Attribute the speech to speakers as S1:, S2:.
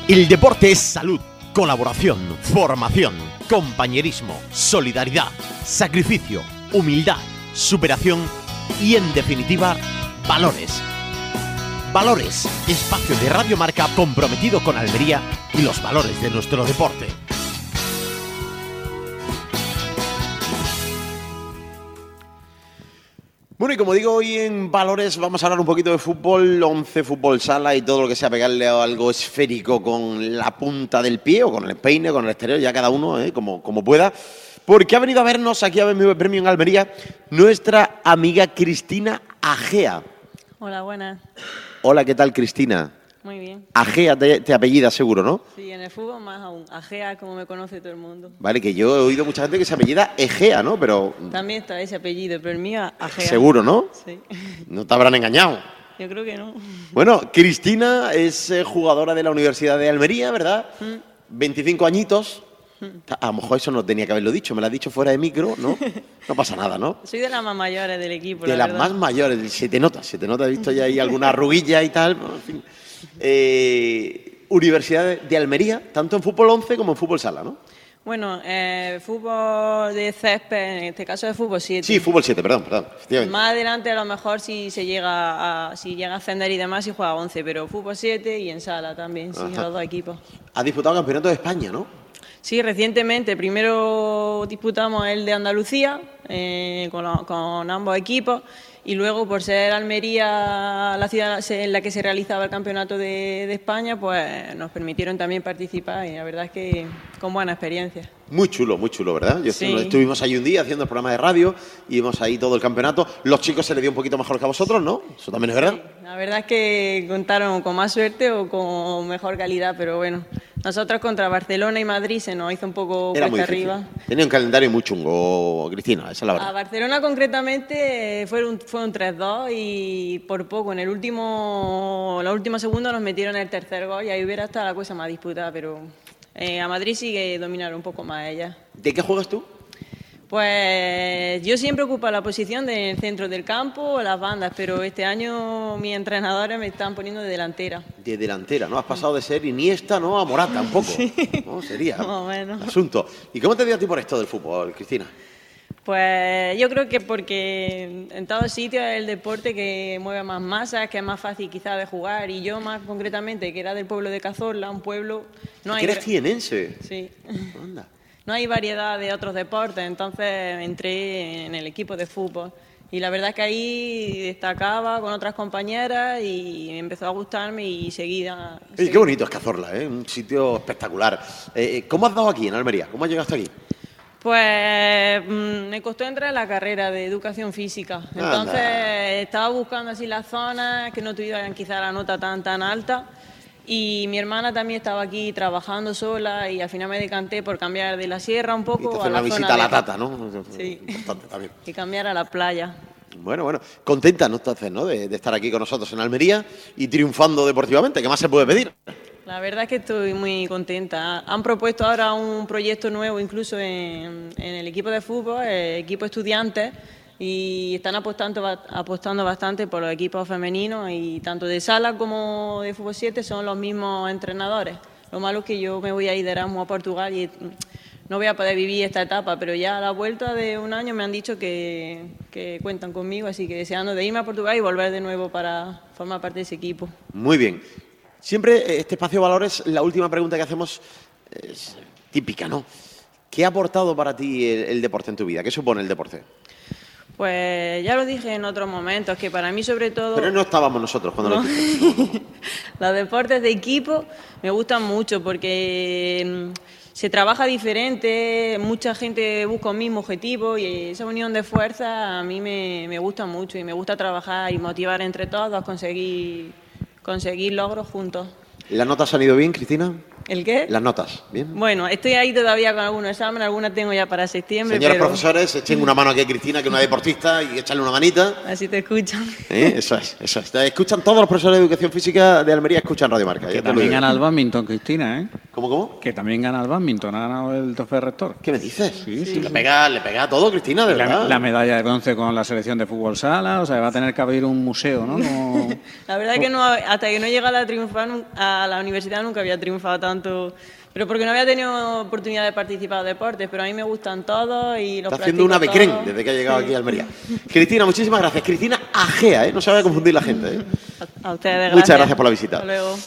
S1: El deporte es salud, colaboración, formación, compañerismo, solidaridad, sacrificio, humildad, superación y, en definitiva, valores. Valores, espacio de Radio Marca comprometido con Almería y los valores de nuestro deporte. Bueno, y como digo, hoy en Valores vamos a hablar un poquito de fútbol 11, fútbol sala y todo lo que sea pegarle a algo esférico con la punta del pie o con el peine, con el exterior, ya cada uno como pueda. Porque ha venido a vernos aquí a ver premio en Almería nuestra amiga Cristina Agea.
S2: Hola, buenas.
S1: Hola, ¿qué tal, Cristina?
S2: Muy bien.
S1: Agea te apellida seguro, ¿no?
S2: Sí, en el fútbol más aún. Agea, como me conoce todo el mundo.
S1: Vale, que yo he oído mucha gente que se apellida Egea, ¿no? Pero
S2: También está ese apellido, pero el mío Agea.
S1: seguro, ¿no?
S2: Sí.
S1: No te habrán engañado.
S2: Yo creo que no.
S1: Bueno, Cristina es jugadora de la Universidad de Almería, ¿verdad? 25 añitos. A lo mejor eso no tenía que haberlo dicho, me lo has dicho fuera de micro, ¿no? No pasa nada, ¿no?
S2: Soy de las más mayores del equipo,
S1: De
S2: la
S1: las
S2: verdad.
S1: más mayores, se te nota, he visto ya ahí alguna arruguilla y tal, en fin. Universidad de Almería, tanto en fútbol 11 como en fútbol sala, ¿no?
S2: Bueno, fútbol de césped, en este caso de fútbol 7.
S1: Sí, fútbol 7, perdón, efectivamente.
S2: Más adelante a lo mejor si llega a ascender y demás, si juega 11, pero fútbol 7 y en sala también, sí,
S1: Ajá.
S2: los dos equipos.
S1: Has disputado el campeonato de España, ¿no?
S2: Sí, recientemente. Primero disputamos el de Andalucía con ambos equipos y luego, por ser Almería la ciudad en la que se realizaba el campeonato de España, pues nos permitieron también participar y la verdad es que con buena experiencia.
S1: Muy chulo, ¿verdad?
S2: Sí.
S1: Estuvimos ahí un día haciendo el programa de radio y vimos ahí todo el campeonato. Los chicos se les dio un poquito mejor que a vosotros, ¿no? Eso también es verdad.
S2: Sí, la verdad es que contaron con más suerte o con mejor calidad, pero bueno, nosotros contra Barcelona y Madrid se nos hizo un poco
S1: Era muy
S2: cuesta
S1: difícil.
S2: arriba.
S1: Tenía un calendario muy chungo, Cristina, esa es la
S2: A
S1: verdad.
S2: Barcelona concretamente fue un 3-2 y por poco, en la última segunda nos metieron el tercer gol y ahí hubiera estado la cosa más disputada, pero a Madrid sí que dominaron un poco más ella.
S1: ¿De qué juegas tú?
S2: Pues yo siempre ocupo la posición del centro del campo o las bandas, pero este año mis entrenadores me están poniendo de delantera.
S1: De delantera, ¿no? Has pasado de ser Iniesta, ¿no? A Morata, un poco. Sí. ¿No? Sería
S2: Más o menos.
S1: el asunto. ¿Y cómo te dio a ti por esto del fútbol, Cristina?
S2: Pues yo creo que porque en todos sitios es el deporte que mueve más masas, que es más fácil quizás de jugar, y yo más concretamente, que era del pueblo de Cazorla, un pueblo...
S1: ¿Que eres jienense?
S2: Sí.
S1: Anda.
S2: No hay variedad de otros deportes, entonces entré en el equipo de fútbol. Y la verdad es que ahí destacaba con otras compañeras y me empezó a gustarme y seguida...
S1: Oye, qué bonito es Cazorla, ¿eh? Un sitio espectacular. ¿Cómo has dado aquí en Almería? ¿Cómo has llegado hasta aquí?
S2: Pues me costó entrar en la carrera de educación física. Entonces estaba buscando así las zonas que no tuvieran quizá la nota tan alta. Y mi hermana también estaba aquí trabajando sola y al final me decanté por cambiar de la sierra un
S1: Y
S2: poco
S1: te
S2: a
S1: hacer
S2: la
S1: una
S2: zona
S1: visita a la
S2: de...
S1: Tata, ¿no?
S2: Sí.
S1: Importante también.
S2: Y cambiar a la playa.
S1: Bueno. Contenta, ¿no? Entonces, ¿no? De estar aquí con nosotros en Almería y triunfando deportivamente. ¿Qué más se puede pedir?
S2: La verdad es que estoy muy contenta. Han propuesto ahora un proyecto nuevo incluso en el equipo de fútbol, el equipo estudiantes, y están apostando bastante por los equipos femeninos y tanto de sala como de fútbol 7 son los mismos entrenadores. Lo malo es que yo me voy a ir de Erasmus a Portugal y no voy a poder vivir esta etapa, pero ya a la vuelta de un año me han dicho que cuentan conmigo, así que deseando de irme a Portugal y volver de nuevo para formar parte de ese equipo.
S1: Muy bien. Siempre este espacio de valores, la última pregunta que hacemos es típica, ¿no? ¿Qué ha aportado para ti el deporte en tu vida? ¿Qué supone el deporte?
S2: Pues ya lo dije en otros momentos, que para mí sobre todo...
S1: Pero no estábamos nosotros cuando lo dijiste.
S2: Los deportes de equipo me gustan mucho porque se trabaja diferente, mucha gente busca un mismo objetivo y esa unión de fuerzas a mí me gusta mucho y me gusta trabajar y motivar entre todos a conseguir logros juntos.
S1: ¿Las notas han ido bien, Cristina?
S2: ¿El qué?
S3: Las notas, ¿bien?
S2: Bueno, estoy ahí todavía con algunos exámenes, algunas tengo ya para septiembre.
S3: Señores
S2: pero...
S3: profesores, echen una mano aquí a Cristina, que es una deportista, y echarle una manita.
S2: Así te escuchan.
S3: Eso es. Te escuchan todos los profesores de educación física de Almería, escuchan Radio Marca.
S4: Que también gana el bádminton, Cristina, ¿eh?
S3: ¿Cómo?
S4: Que también gana el bádminton, ha ganado el trofeo rector.
S3: ¿Qué me dices?
S4: Sí.
S3: Le pega a todo, Cristina, de verdad.
S4: La medalla de bronce con la selección de fútbol sala, o sea, va a tener que abrir un museo, ¿no? Como...
S2: La verdad es que no, hasta que no llegara a triunfar a la universidad nunca había triunfado tanto, pero porque no había tenido oportunidad de participar en deportes, pero a mí me gustan todos y los
S3: Está haciendo una becrén desde que ha llegado aquí a Almería. Cristina, muchísimas gracias. Cristina Agea, ¿eh? No se vaya a confundir la gente, ¿eh?
S2: A ustedes, gracias.
S3: Muchas gracias por la visita.
S2: Hasta luego.